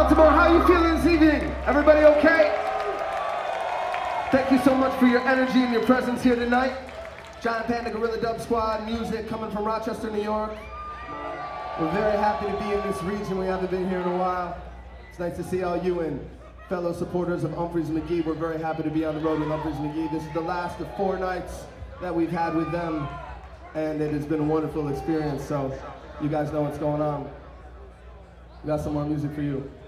Baltimore, how you feeling this evening? Everybody okay? Thank you so much for your energy and your presence here tonight. Giant Panda Gorilla Dub Squad music coming from Rochester, New York. We're very happy to be in this region. We haven't been here in a while. It's nice to see all you and fellow supporters of Umphrey's McGee. We're very happy to be on the road with Umphrey's McGee. This is the last of 4 nights that we've had with them, and it has been a wonderful experience, so you guys know what's going on. We got some more music for you.